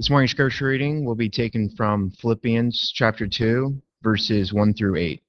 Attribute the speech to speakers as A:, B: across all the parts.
A: This morning's scripture reading will be taken from Philippians chapter 2, verses 1 through 8.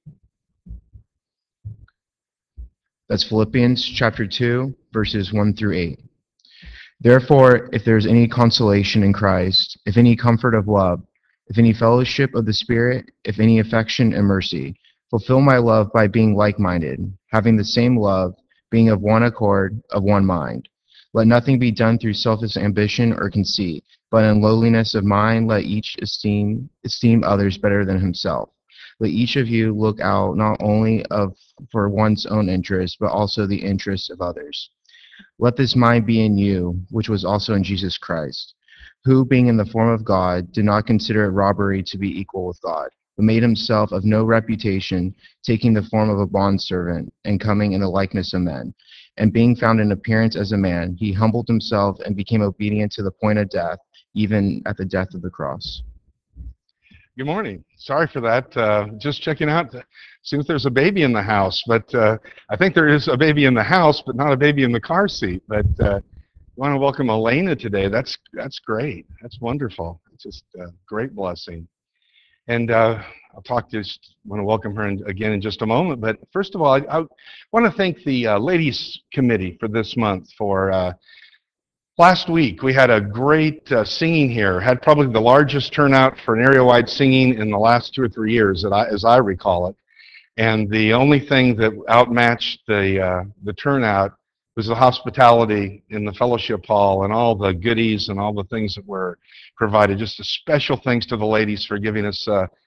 A: That's Philippians chapter 2, verses 1 through 8. Therefore, if there is any consolation in Christ, if any comfort of love, if any fellowship of the Spirit, if any affection and mercy, fulfill my love by being like-minded, having the same love, being of one accord, of one mind. Let nothing be done through selfish ambition or conceit, but in lowliness of mind let each esteem others better than himself. Let each of you look out not only for one's own interest, but also the interests of others. Let this mind be in you, which was also in Jesus Christ, who, being in the form of God, did not consider it robbery to be equal with God, but made himself of no reputation, taking the form of a bondservant, and coming in the likeness of men. And being found in appearance as a man, he humbled himself and became obedient to the point of death, even at the death of the cross.
B: Good morning. Sorry for that. Just checking out. Seems there's a baby in the house, but I think there is a baby in the house, but not a baby in the car seat. But I want to welcome Elena today. That's great. That's wonderful. It's just a great blessing. And just want to welcome her again in just a moment. But first of all, I want to thank the Ladies Committee for this month for last week. We had a great singing here. Had probably the largest turnout for an area-wide singing in the last 2 or 3 years, as I recall it. And the only thing that outmatched the turnout was the hospitality in the fellowship hall and all the goodies and all the things that were provided. Just a special thanks to the ladies for giving us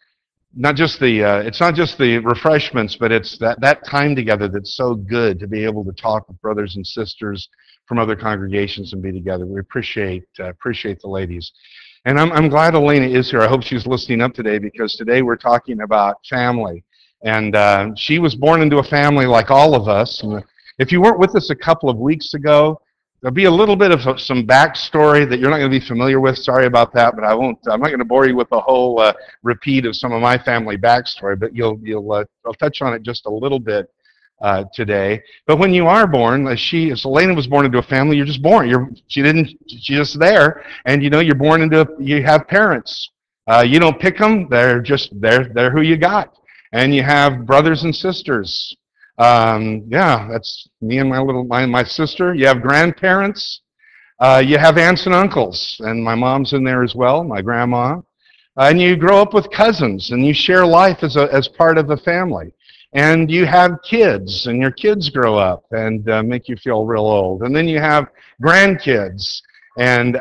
B: it's not just the refreshments, but it's that time together that's so good to be able to talk with brothers and sisters from other congregations and be together. We appreciate the ladies. And I'm glad Elena is here. I hope she's listening up today, because today we're talking about family. And she was born into a family like all of us. And if you weren't with us a couple of weeks ago, there'll be a little bit of some backstory that you're not going to be familiar with. Sorry about that, but I'm not going to bore you with a whole repeat of some of my family backstory, but I'll touch on it just a little bit today. But when you are born, as Elena was born into a family, you're just born. She's just there, and you have parents. You don't pick them; they're who you got, and you have brothers and sisters. Yeah, that's me and my sister. You have grandparents. You have aunts and uncles, and my mom's in there as well, my grandma. And you grow up with cousins, and you share life as part of a family. And you have kids, and your kids grow up and make you feel real old. And then you have grandkids, and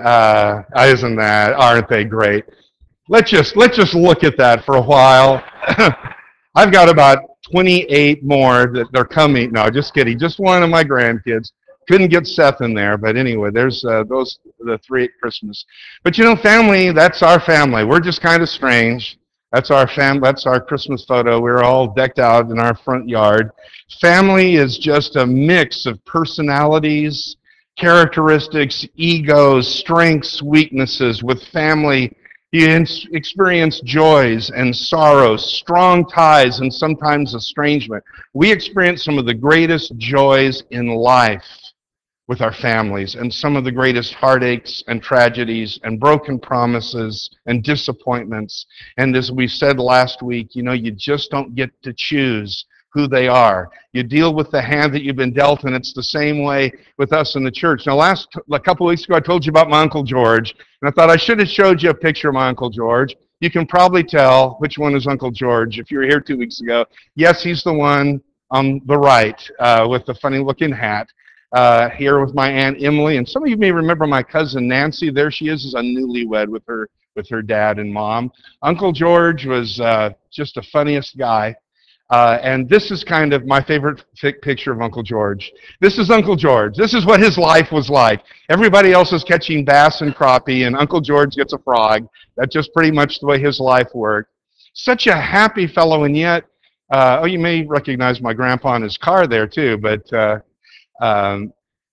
B: aren't they great? Let's just look at that for a while. I've got about 28 more that they're coming. No, just kidding. Just one of my grandkids. Couldn't get Seth in there, but anyway, there's the 3 at Christmas. But family, that's our family. We're just kind of strange. That's our That's our Christmas photo. We're all decked out in our front yard. Family is just a mix of personalities, characteristics, egos, strengths, weaknesses. With family, you experience joys and sorrows, strong ties, and sometimes estrangement. We experience some of the greatest joys in life with our families, and some of the greatest heartaches and tragedies and broken promises and disappointments. And as we said last week, you just don't get to choose who they are. You deal with the hand that you've been dealt, and it's the same way with us in the church. Now, a couple of weeks ago, I told you about my Uncle George, and I thought I should have showed you a picture of my Uncle George. You can probably tell which one is Uncle George if you were here 2 weeks ago. Yes, he's the one on the right with the funny-looking hat. Here with my Aunt Emily, and some of you may remember my cousin Nancy. There she is a newlywed with her dad and mom. Uncle George was just the funniest guy. And this is kind of my favorite picture of Uncle George. This is Uncle George. This is what his life was like. Everybody else is catching bass and crappie, and Uncle George gets a frog. That's just pretty much the way his life worked. Such a happy fellow, and yet, you may recognize my grandpa in his car there too, but um,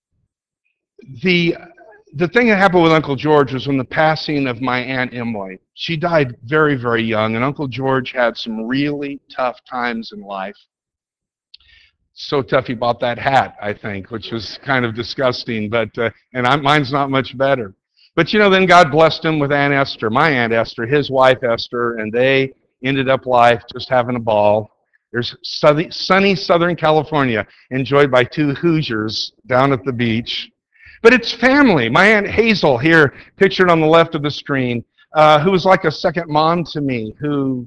B: the thing that happened with Uncle George was when the passing of my Aunt Emily. She died very, very young, and Uncle George had some really tough times in life. So tough he bought that hat, I think, which was kind of disgusting, but mine's not much better. But then God blessed him with Aunt Esther, my Aunt Esther, his wife Esther, and they ended up life just having a ball. There's sunny Southern California, enjoyed by two Hoosiers down at the beach. But it's family. My Aunt Hazel here, pictured on the left of the screen, who was like a second mom to me, who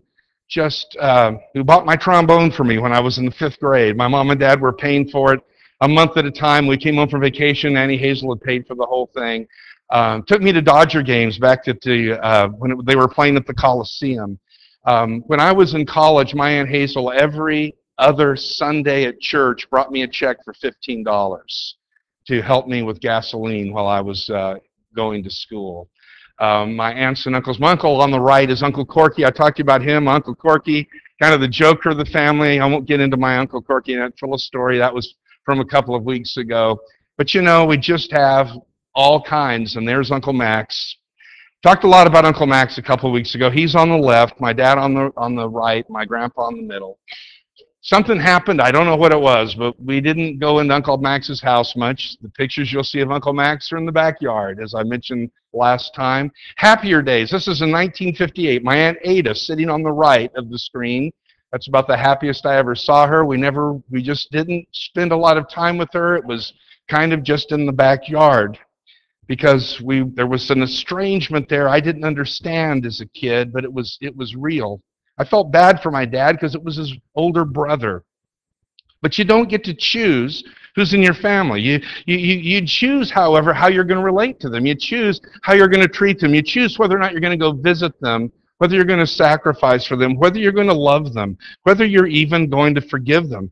B: bought my trombone for me when I was in the 5th grade. My mom and dad were paying for it a month at a time. We came home from vacation. Annie Hazel had paid for the whole thing. Took me to Dodger games back at when they were playing at the Coliseum. When I was in college, my Aunt Hazel every other Sunday at church brought me a check for $15 to help me with gasoline while I was going to school. My aunts and uncles. My uncle on the right is Uncle Corky. I talked to you about him. Uncle Corky, kind of the joker of the family. I won't get into my Uncle Corky and that full story. That was from a couple of weeks ago. But we just have all kinds. And there's Uncle Max. Talked a lot about Uncle Max a couple of weeks ago. He's on the left, my dad on the right, my grandpa in the middle. Something happened. I don't know what it was, but we didn't go into Uncle Max's house much. The pictures you'll see of Uncle Max are in the backyard, as I mentioned last time. Happier days. This is in 1958. My Aunt Ada sitting on the right of the screen. That's about the happiest I ever saw her. We just didn't spend a lot of time with her. It was kind of just in the backyard because there was an estrangement there I didn't understand as a kid, but it was real. I felt bad for my dad because it was his older brother. But you don't get to choose who's in your family. You choose, however, how you're going to relate to them. You choose how you're going to treat them. You choose whether or not you're going to go visit them, whether you're going to sacrifice for them, whether you're going to love them, whether you're even going to forgive them.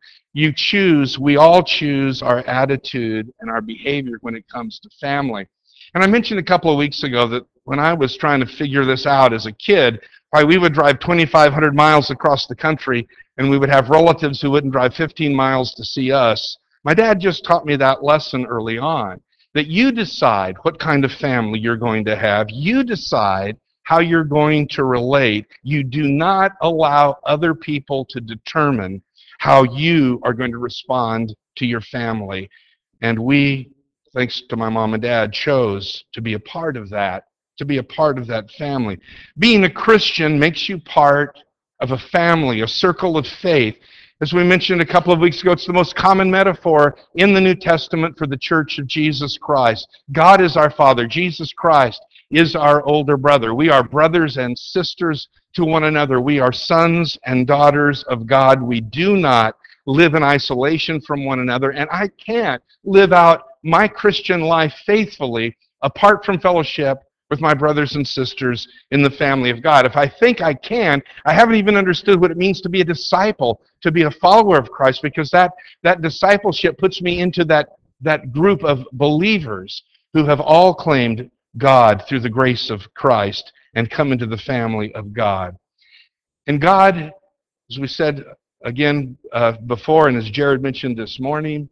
B: We all choose our attitude and our behavior when it comes to family. And I mentioned a couple of weeks ago that when I was trying to figure this out as a kid, we would drive 2,500 miles across the country, and we would have relatives who wouldn't drive 15 miles to see us. My dad just taught me that lesson early on, that you decide what kind of family you're going to have. You decide how you're going to relate. You do not allow other people to determine how you are going to respond to your family. And we, thanks to my mom and dad, chose to be a part of that. To be a part of that family. Being a Christian makes you part of a family, a circle of faith. As we mentioned a couple of weeks ago, it's the most common metaphor in the New Testament for the Church of Jesus Christ. God is our Father. Jesus Christ is our older brother. We are brothers and sisters to one another. We are sons and daughters of God. We do not live in isolation from one another, and I can't live out my Christian life faithfully apart from fellowship with my brothers and sisters in the family of God. If I think I can, I haven't even understood what it means to be a disciple, to be a follower of Christ, because that discipleship puts me into that group of believers who have all claimed God through the grace of Christ and come into the family of God. And God, as we said again before, and as Jared mentioned this morning,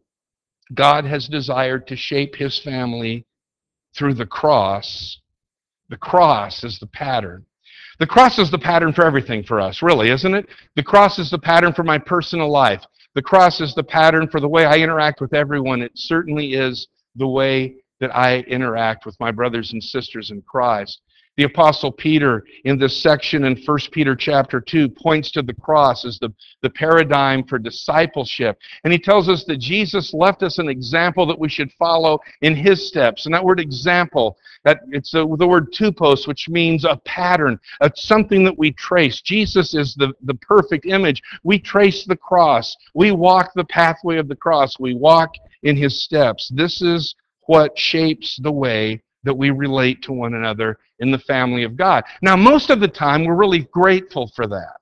B: God has desired to shape his family through the cross. The cross is the pattern. The cross is the pattern for everything for us, really, isn't it? The cross is the pattern for my personal life. The cross is the pattern for the way I interact with everyone. It certainly is the way that I interact with my brothers and sisters in Christ. The Apostle Peter, in this section in 1 Peter chapter 2, points to the cross as the paradigm for discipleship. And he tells us that Jesus left us an example that we should follow in his steps. And that word example, it's the word tupos, which means a pattern, something that we trace. Jesus is the perfect image. We trace the cross. We walk the pathway of the cross. We walk in his steps. This is what shapes the way that we relate to one another in the family of God. Now, most of the time, we're really grateful for that.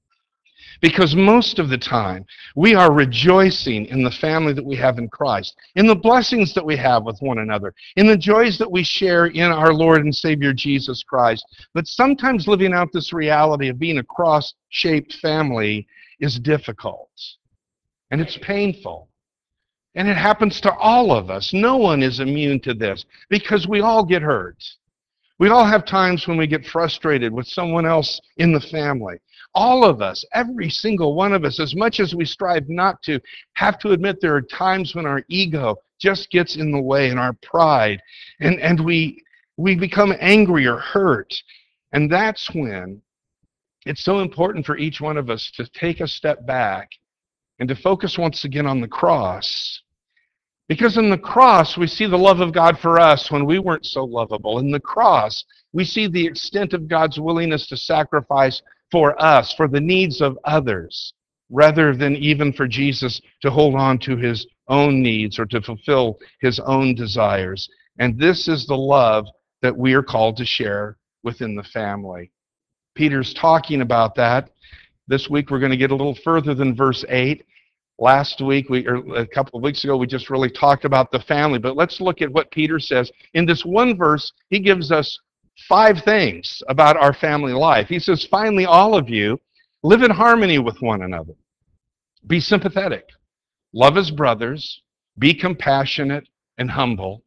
B: Because most of the time, we are rejoicing in the family that we have in Christ, in the blessings that we have with one another, in the joys that we share in our Lord and Savior Jesus Christ. But sometimes living out this reality of being a cross-shaped family is difficult, and it's painful. And it happens to all of us. No one is immune to this because we all get hurt. We all have times when we get frustrated with someone else in the family. All of us, every single one of us, as much as we strive not to, have to admit there are times when our ego just gets in the way and our pride. And we We become angry or hurt. And that's when it's so important for each one of us to take a step back and to focus once again on the cross. Because in the cross, we see the love of God for us when we weren't so lovable. In the cross, we see the extent of God's willingness to sacrifice for us, for the needs of others, rather than even for Jesus to hold on to his own needs or to fulfill his own desires. And this is the love that we are called to share within the family. Peter's talking about that. This week, we're going to get a little further than verse 8. Last week, or a couple of weeks ago, we just really talked about the family. But let's look at what Peter says. In this one verse, he gives us 5 things about our family life. He says, finally, all of you, live in harmony with one another. Be sympathetic. Love as brothers. Be compassionate and humble.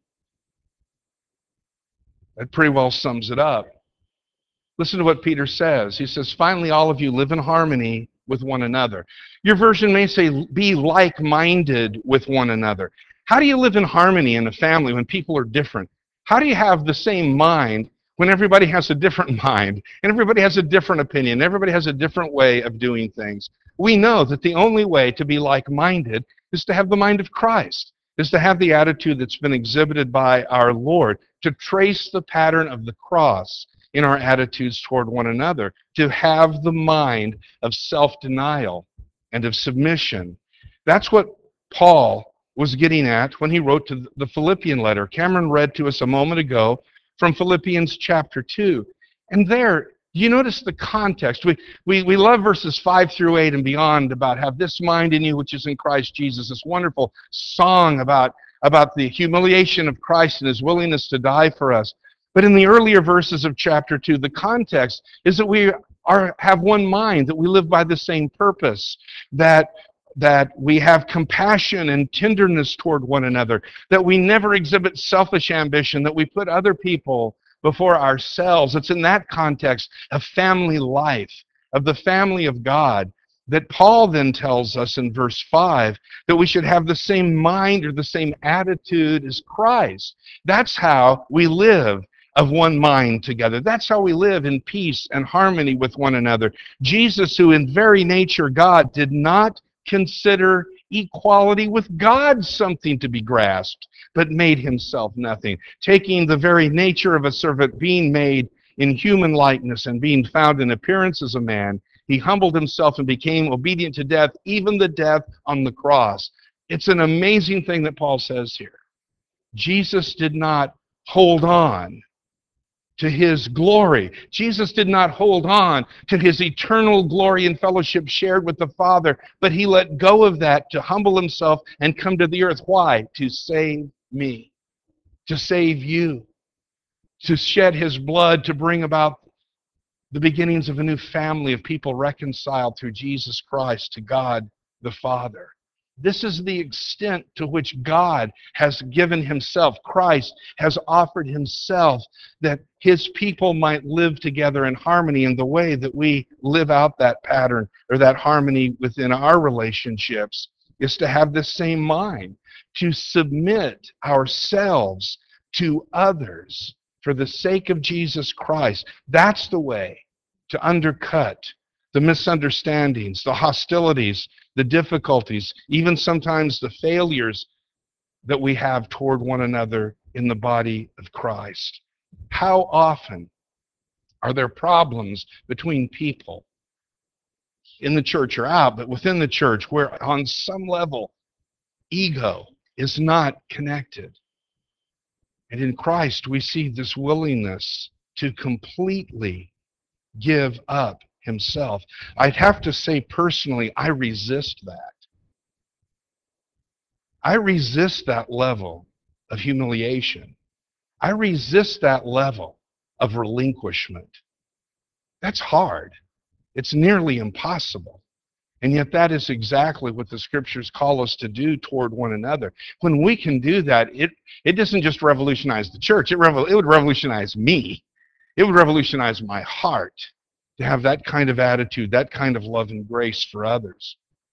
B: That pretty well sums it up. Listen to what Peter says. He says, finally, all of you, live in harmony with one another. Your version may say, be like-minded with one another. How do you live in harmony in a family when people are different? How do you have the same mind when everybody has a different mind, and everybody has a different opinion, everybody has a different way of doing things? We know that the only way to be like-minded is to have the mind of Christ, is to have the attitude that's been exhibited by our Lord, to trace the pattern of the cross in our attitudes toward one another, to have the mind of self-denial and of submission. That's what Paul was getting at when he wrote to the Philippian letter. Cameron read to us a moment ago from Philippians chapter 2. And there, you notice the context. We love verses 5 through 8 and beyond about have this mind in you which is in Christ Jesus, this wonderful song about the humiliation of Christ and his willingness to die for us. But in the earlier verses of chapter 2, the context is that we have one mind, that we live by the same purpose, that we have compassion and tenderness toward one another, that we never exhibit selfish ambition, that we put other people before ourselves. It's in that context of family life, of the family of God, that Paul then tells us in verse 5 that we should have the same mind or the same attitude as Christ. That's how we live of one mind together. That's how we live in peace and harmony with one another. Jesus, who in very nature God, did not consider equality with God something to be grasped, but made himself nothing, taking the very nature of a servant, being made in human likeness and being found in appearance as a man. He humbled himself and became obedient to death, even the death on the cross. It's an amazing thing that Paul says here. Jesus did not hold on to his glory. Jesus did not hold on to his eternal glory and fellowship shared with the Father, but he let go of that to humble himself and come to the earth. Why? To save me, to save you, to shed his blood, to bring about the beginnings of a new family of people reconciled through Jesus Christ to God the Father. This is the extent to which God has given himself. Christ has offered himself that his people might live together in harmony, in the way that we live out that pattern or that harmony within our relationships is to have the same mind, to submit ourselves to others for the sake of Jesus Christ. That's the way to undercut the misunderstandings, the hostilities, the difficulties, even sometimes the failures that we have toward one another in the body of Christ. How often are there problems between people in the church or out, but within the church, where on some level ego is not connected? And in Christ we see this willingness to completely give up himself. I'd have to say personally, I resist that. I resist that level of humiliation. I resist that level of relinquishment. That's hard. It's nearly impossible. And yet that is exactly what the scriptures call us to do toward one another. When we can do that, it doesn't just revolutionize the church. It would revolutionize me. It would revolutionize my heart to have that kind of attitude, that kind of love and grace for others.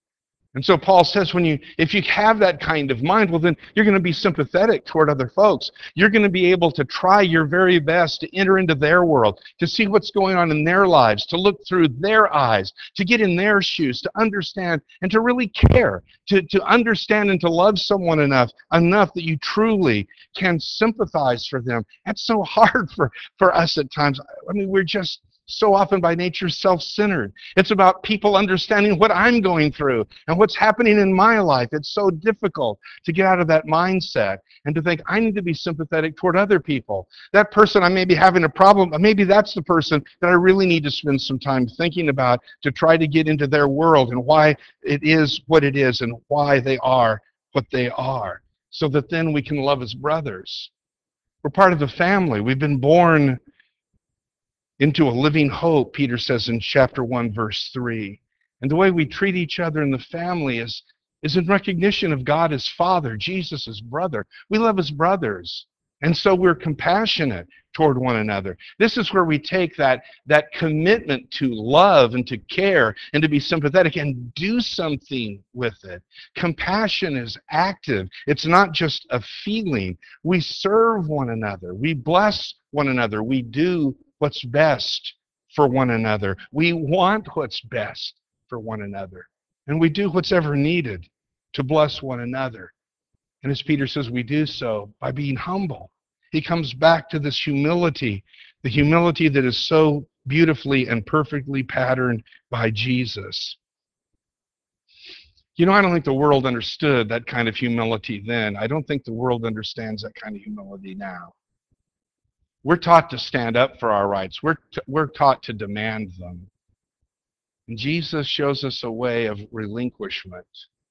B: And so Paul says if you have that kind of mind, well then you're going to be sympathetic toward other folks. You're going to be able to try your very best to enter into their world, to see what's going on in their lives, to look through their eyes, to get in their shoes, to understand and to really care, to understand and to love someone enough that you truly can sympathize for them. That's so hard for us at times. I mean, we're just so often by nature self-centered. It's about people understanding what I'm going through and what's happening in my life. It's so difficult to get out of that mindset and to think I need to be sympathetic toward other people. That person I may be having a problem, maybe that's the person that I really need to spend some time thinking about to try to get into their world and why it is what it is and why they are what they are, so that then we can love as brothers. We're part of the family. We've been born into a living hope, Peter says in chapter 1, verse 3. And the way we treat each other in the family is in recognition of God as Father, Jesus as brother. We love as brothers. And so we're compassionate toward one another. This is where we take that commitment to love and to care and to be sympathetic and do something with it. Compassion is active. It's not just a feeling. We serve one another. We bless one another. We do what's best for one another. We want what's best for one another. And we do what's ever needed to bless one another. And as Peter says, we do so by being humble. He comes back to this humility, the humility that is so beautifully and perfectly patterned by Jesus. You know, I don't think the world understood that kind of humility then. I don't think the world understands that kind of humility now. We're taught to stand up for our rights. We're taught to demand them. And Jesus shows us a way of relinquishment,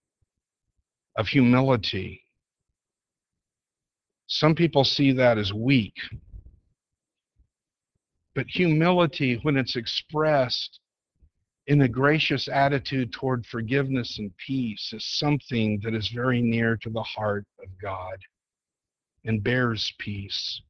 B: of humility. Some people see that as weak. But humility, when it's expressed in a gracious attitude toward forgiveness and peace, is something that is very near to the heart of God and bears peace.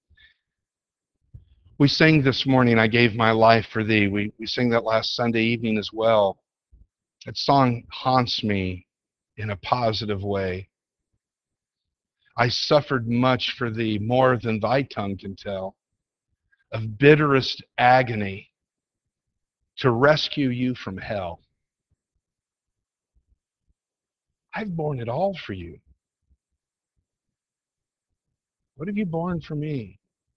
B: We sang this morning, I Gave My Life for Thee. We sang that last Sunday evening as well. That song haunts me in a positive way. I suffered much for thee, more than thy tongue can tell, of bitterest agony to rescue you from hell. I've borne it all for you. What have you borne for me?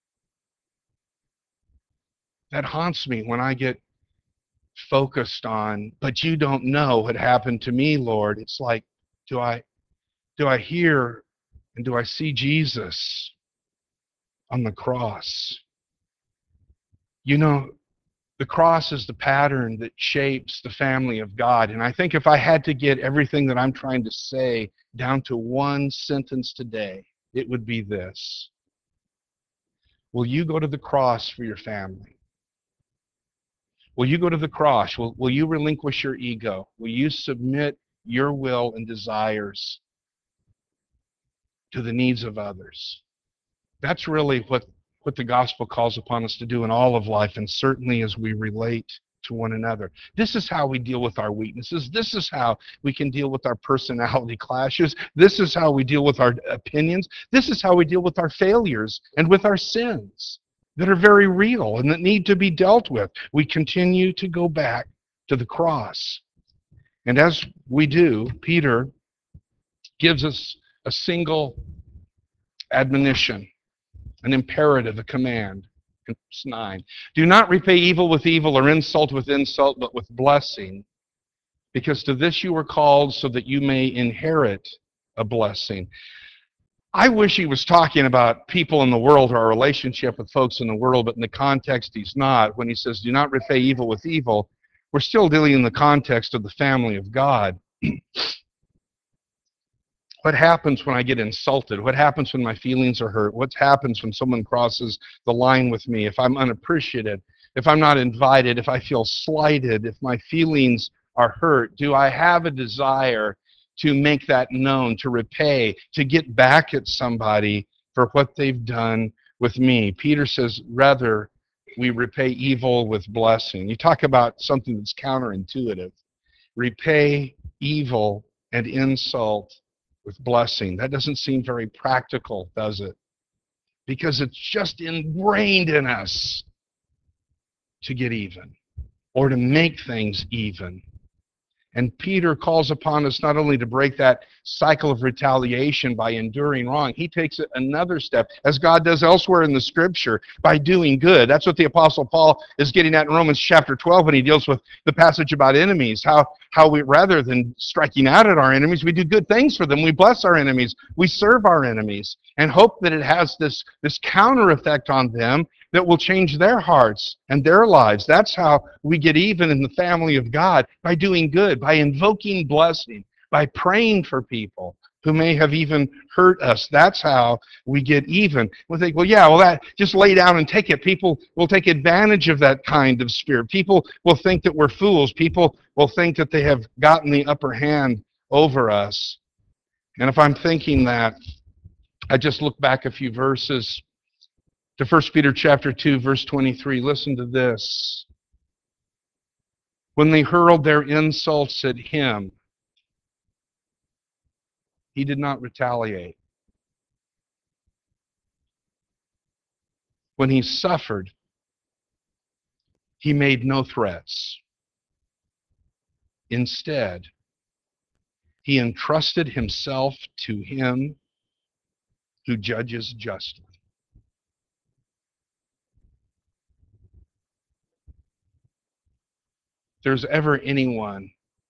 B: That haunts me when I get focused on, but you don't know what happened to me, Lord. It's like, do I hear and do I see Jesus on the cross? You know, the cross is the pattern that shapes the family of God. And I think if I had to get everything that I'm trying to say down to one sentence today, it would be this. Will you go to the cross for your family? Will you go to the cross? Will you relinquish your ego? Will you submit your will and desires to the needs of others? That's really what the gospel calls upon us to do in all of life, and certainly as we relate to one another. This is how we deal with our weaknesses. This is how we can deal with our personality clashes. This is how we deal with our opinions. This is how we deal with our failures and with our sins that are very real and that need to be dealt with. We continue to go back to the cross. And as we do, Peter gives us a single admonition, an imperative, a command. In verse 9, do not repay evil with evil or insult with insult, but with blessing, because to this you were called, so that you may inherit a blessing. I wish he was talking about people in the world or our relationship with folks in the world, but in the context he's not. When he says, do not repay evil with evil, we're still dealing in the context of the family of God. What happens when I get insulted? What happens when my feelings are hurt? What happens when someone crosses the line with me? If I'm unappreciated, if I'm not invited, if I feel slighted, if my feelings are hurt, do I have a desire to make that known, to repay, to get back at somebody for what they've done with me? Peter says, rather, we repay evil with blessing. You talk about something that's counterintuitive. Repay evil and insult with blessing. That doesn't seem very practical, does it? Because it's just ingrained in us to get even or to make things even. And Peter calls upon us not only to break that cycle of retaliation by enduring wrong, he takes it another step, as God does elsewhere in the Scripture, by doing good. That's what the Apostle Paul is getting at in Romans chapter 12 when he deals with the passage about enemies, how we, rather than striking out at our enemies, we do good things for them. We bless our enemies. We serve our enemies and hope that it has this counter effect on them that will change their hearts and their lives. That's how we get even in the family of God, by doing good, by invoking blessing, by praying for people who may have even hurt us. That's how we get even. We'll think, that just lay down and take it. People will take advantage of that kind of spirit. People will think that we're fools. People will think that they have gotten the upper hand over us. And if I'm thinking that, I just look back a few verses to 1 Peter chapter 2, verse 23. Listen to this. When they hurled their insults at him, he did not retaliate. When he suffered, he made no threats. Instead, he entrusted himself to him who judges justly. If there's ever anyone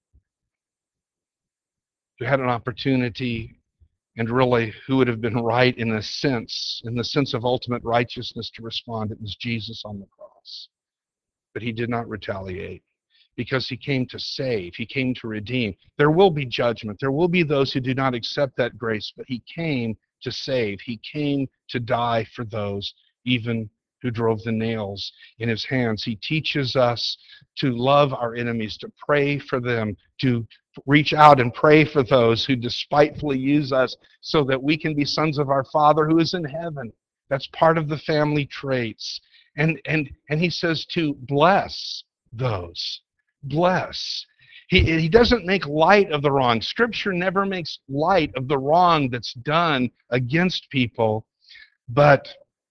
B: who had an opportunity and really who would have been right in the sense of ultimate righteousness to respond, it was Jesus on the cross. But he did not retaliate because he came to save. He came to redeem. There will be judgment. There will be those who do not accept that grace, but he came to save. He came to die for those even who drove the nails in his hands. He teaches us to love our enemies, to pray for them, to reach out and pray for those who despitefully use us so that we can be sons of our Father who is in heaven. That's part of the family traits. And he says to bless those. Bless. He doesn't make light of the wrong. Scripture never makes light of the wrong that's done against people, but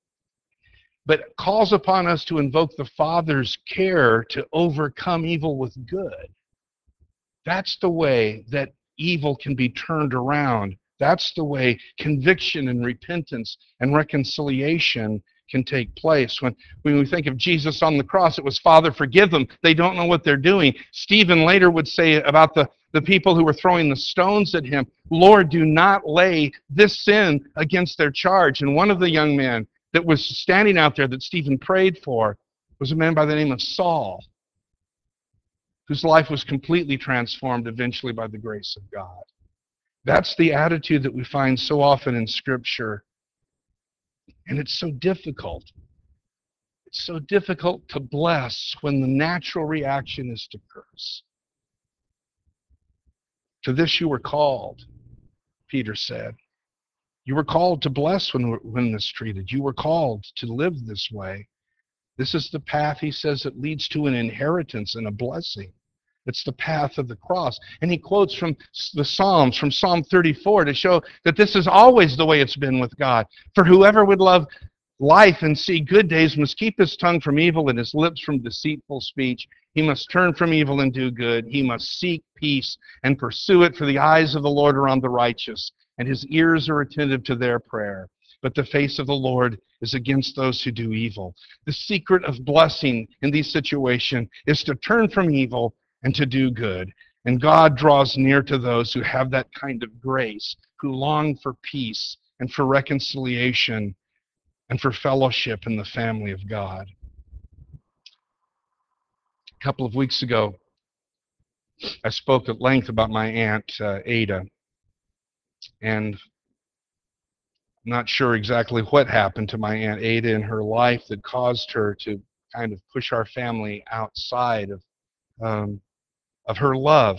B: calls upon us to invoke the Father's care to overcome evil with good. That's the way that evil can be turned around. That's the way conviction and repentance and reconciliation can take place. When we think of Jesus on the cross, it was, Father, forgive them. They don't know what they're doing. Stephen later would say about the people who were throwing the stones at him, Lord, do not lay this sin against their charge. And one of the young men that was standing out there that Stephen prayed for was a man by the name of Saul, whose life was completely transformed eventually by the grace of God. That's the attitude that we find so often in Scripture. And it's so difficult. It's so difficult to bless when the natural reaction is to curse. To this you were called, Peter said. You were called to bless when mistreated. You were called to live this way. This is the path, he says, that leads to an inheritance and a blessing. It's the path of the cross. And he quotes from the Psalms, from Psalm 34, to show that this is always the way it's been with God. For whoever would love life and see good days must keep his tongue from evil and his lips from deceitful speech. He must turn from evil and do good. He must seek peace and pursue it, for the eyes of the Lord are on the righteous, and his ears are attentive to their prayer. But the face of the Lord is against those who do evil. The secret of blessing in these situations is to turn from evil and to do good. And God draws near to those who have that kind of grace, who long for peace and for reconciliation and for fellowship in the family of God. A couple of weeks ago, I spoke at length about my Aunt Ada, and I'm not sure exactly what happened to my Aunt Ada in her life that caused her to kind of push our family outside of her love.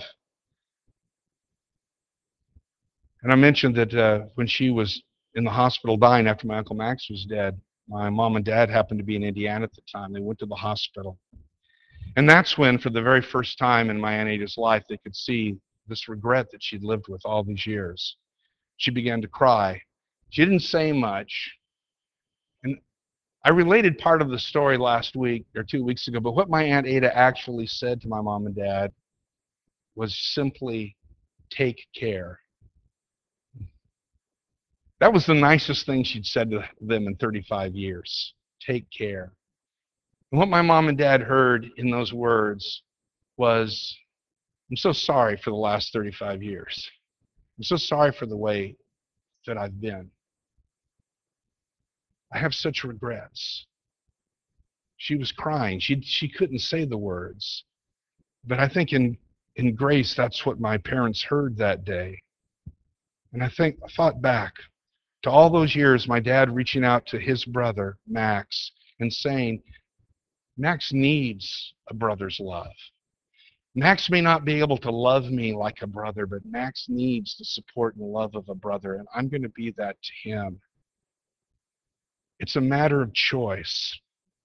B: And I mentioned that when she was in the hospital dying after my Uncle Max was dead, my mom and dad happened to be in Indiana at the time. They went to the hospital. And that's when, for the very first time in my Aunt Ada's life, they could see this regret that she'd lived with all these years. She began to cry. She didn't say much. And I related part of the story last week or 2 weeks ago, but what my Aunt Ada actually said to my mom and dad was simply, take care. That was the nicest thing she'd said to them in 35 years. Take care. And what my mom and dad heard in those words was, I'm so sorry for the last 35 years. I'm so sorry for the way that I've been. I have such regrets. She was crying. She couldn't say the words. But I think in grace, that's what my parents heard that day. And I thought back to all those years, my dad reaching out to his brother, Max, and saying, Max needs a brother's love. Max may not be able to love me like a brother, but Max needs the support and love of a brother, and I'm going to be that to him. It's a matter of choice.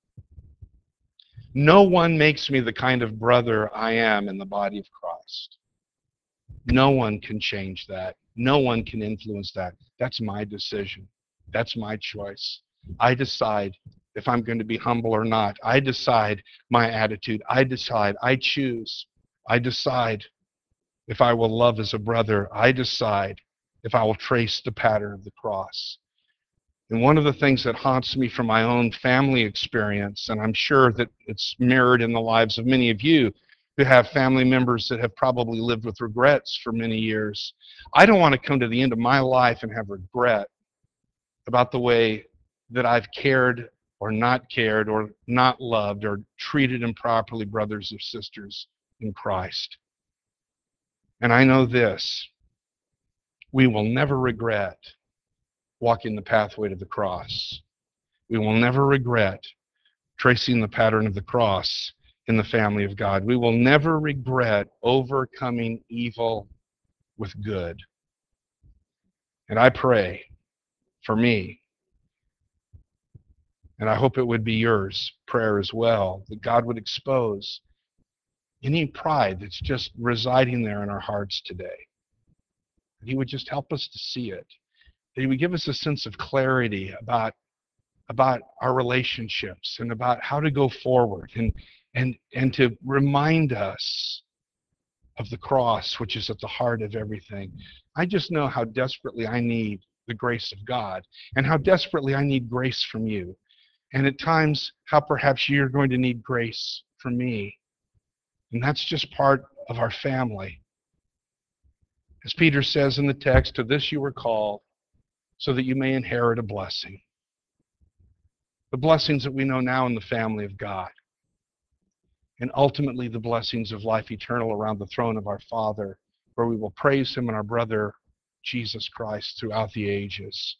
B: No one makes me the kind of brother I am in the body of Christ. No one can change that. No one can influence that. That's my decision. That's my choice. I decide if I'm going to be humble or not. I decide my attitude. I decide. I choose. I decide if I will love as a brother. I decide if I will trace the pattern of the cross. And one of the things that haunts me from my own family experience, and I'm sure that it's mirrored in the lives of many of you who have family members that have probably lived with regrets for many years. I don't want to come to the end of my life and have regret about the way that I've cared or not loved or treated improperly brothers or sisters in Christ. And I know this, we will never regret walking the pathway to the cross. We will never regret tracing the pattern of the cross in the family of God. We will never regret overcoming evil with good. And I pray for me, and I hope it would be yours prayer as well, that God would expose any pride that's just residing there in our hearts today. That He would just help us to see it. That He would give us a sense of clarity about our relationships and about how to go forward and to remind us of the cross, which is at the heart of everything. I just know how desperately I need the grace of God and how desperately I need grace from you. And at times, how perhaps you're going to need grace from me. And that's just part of our family. As Peter says in the text, to this you were called, so that you may inherit a blessing. The blessings that we know now in the family of God. And ultimately the blessings of life eternal around the throne of our Father, where we will praise Him and our brother Jesus Christ throughout the ages.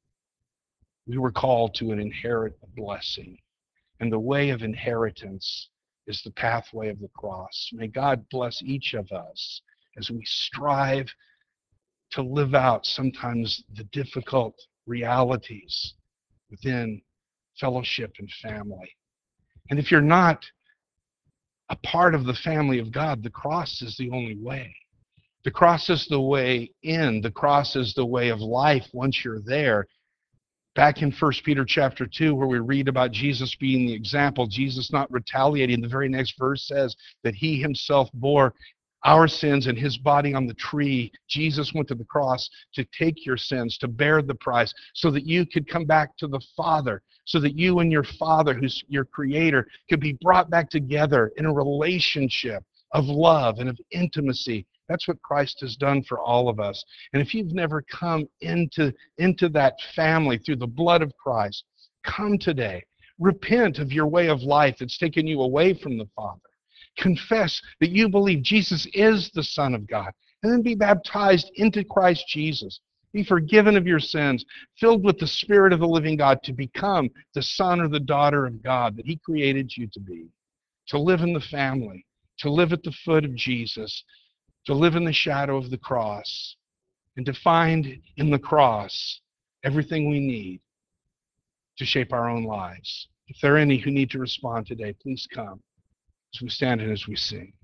B: We were called to inherit a blessing. And the way of inheritance is the pathway of the cross. May God bless each of us as we strive to live out sometimes the difficult realities within fellowship and family. And if you're not a part of the family of God, the cross is the only way. The cross is the way in. The cross is the way of life once you're there. Back in 1 Peter chapter 2, where we read about Jesus being the example, Jesus not retaliating, the very next verse says that He Himself bore our sins in His body on the tree. Jesus went to the cross to take your sins, to bear the price, so that you could come back to the Father, so that you and your Father, who's your Creator, could be brought back together in a relationship of love and of intimacy. That's what Christ has done for all of us. And if you've never come into that family through the blood of Christ, come today. Repent of your way of life that's taken you away from the Father. Confess that you believe Jesus is the Son of God, and then be baptized into Christ Jesus. Be forgiven of your sins, filled with the Spirit of the living God to become the son or the daughter of God that He created you to be, to live in the family, to live at the foot of Jesus, to live in the shadow of the cross, and to find in the cross everything we need to shape our own lives. If there are any who need to respond today, please come as we stand and as we sing.